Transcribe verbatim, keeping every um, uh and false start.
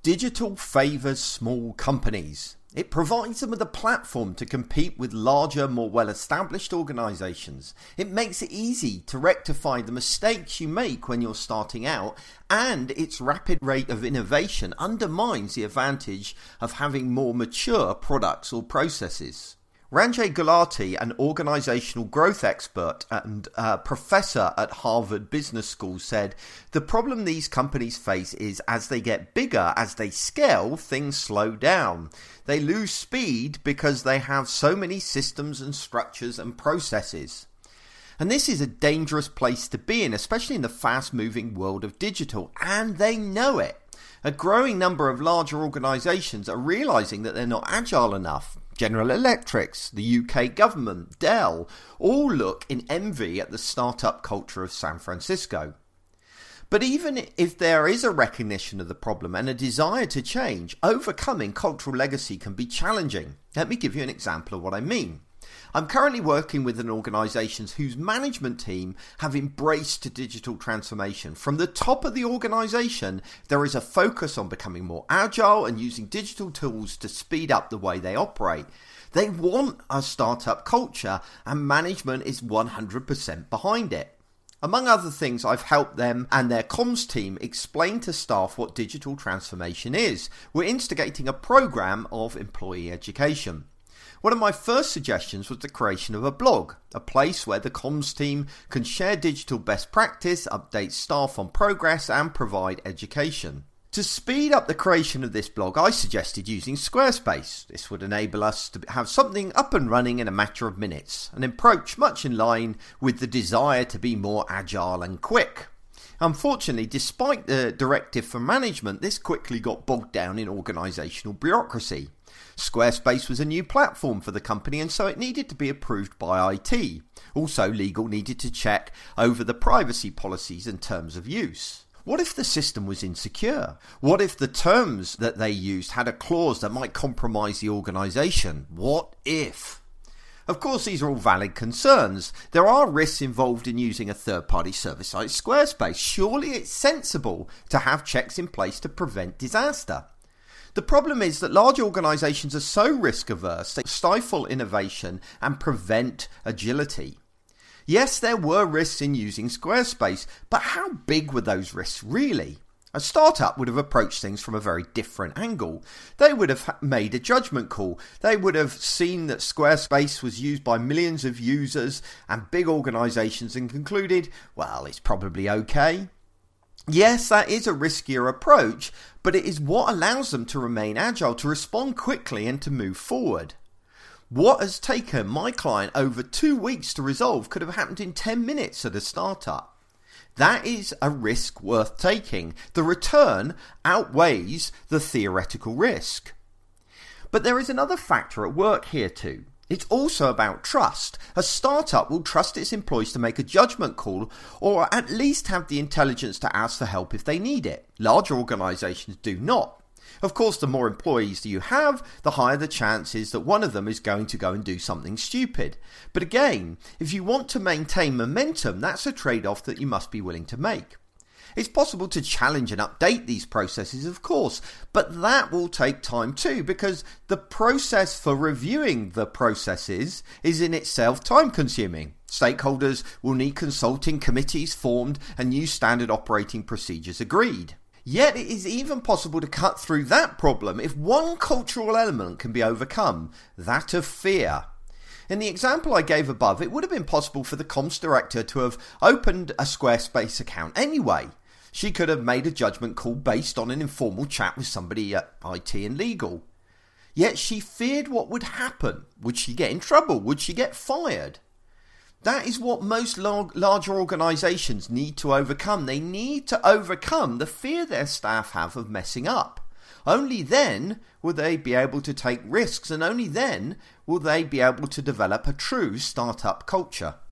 Digital favours small companies. It provides them with a platform to compete with larger, more well-established organisations. It makes it easy to rectify the mistakes you make when you're starting out, and its rapid rate of innovation undermines the advantage of having more mature products or processes. Ranjay Gulati, an organisational growth expert and uh, professor at Harvard Business School, said, "The problem these companies face is as they get bigger, as they scale, things slow down. They lose speed because they have so many systems and structures and processes." And this is a dangerous place to be in, especially in the fast-moving world of digital, and they know it. A growing number of larger organisations are realising that they're not agile enough. General Electric, the U K government, Dell, all look in envy at the startup culture of San Francisco. But even if there is a recognition of the problem and a desire to change, overcoming cultural legacy can be challenging. Let me give you an example of what I mean. I'm currently working with an organisation whose management team have embraced digital transformation. From the top of the organisation, there is a focus on becoming more agile and using digital tools to speed up the way they operate. They want a startup culture, and management is one hundred percent behind it. Among other things, I've helped them and their comms team explain to staff what digital transformation is. We're instigating a programme of employee education. One of my first suggestions was the creation of a blog, a place where the comms team can share digital best practice, update staff on progress, and provide education. To speed up the creation of this blog, I suggested using Squarespace. This would enable us to have something up and running in a matter of minutes, an approach much in line with the desire to be more agile and quick. Unfortunately, despite the directive from management, this quickly got bogged down in organisational bureaucracy. Squarespace was a new platform for the company, and so it needed to be approved by I T. Also, legal needed to check over the privacy policies and terms of use. What if the system was insecure? What if the terms that they used had a clause that might compromise the organisation? What if? Of course, these are all valid concerns. There are risks involved in using a third-party service like Squarespace. Surely it's sensible to have checks in place to prevent disaster. The problem is that large organisations are so risk-averse they stifle innovation and prevent agility. Yes, there were risks in using Squarespace, but how big were those risks really? A startup would have approached things from a very different angle. They would have made a judgment call. They would have seen that Squarespace was used by millions of users and big organisations and concluded, well, it's probably okay. Yes, that is a riskier approach, but it is what allows them to remain agile, to respond quickly and to move forward. What has taken my client over two weeks to resolve could have happened in ten minutes at a startup. That is a risk worth taking. The return outweighs the theoretical risk. But there is another factor at work here too. It's also about trust. A startup will trust its employees to make a judgment call, or at least have the intelligence to ask for help if they need it. Larger organisations do not. Of course, the more employees that you have, the higher the chance is that one of them is going to go and do something stupid. But again, if you want to maintain momentum, that's a trade-off that you must be willing to make. It's possible to challenge and update these processes, of course, but that will take time too, because the process for reviewing the processes is in itself time-consuming. Stakeholders will need consulting committees formed and new standard operating procedures agreed. Yet it is even possible to cut through that problem if one cultural element can be overcome, that of fear. In the example I gave above, it would have been possible for the comms director to have opened a Squarespace account anyway. She could have made a judgment call based on an informal chat with somebody at I T and legal. Yet she feared what would happen. Would she get in trouble? Would she get fired? That is what most large, larger organisations need to overcome. They need to overcome the fear their staff have of messing up. Only then will they be able to take risks, and only then will they be able to develop a true startup culture.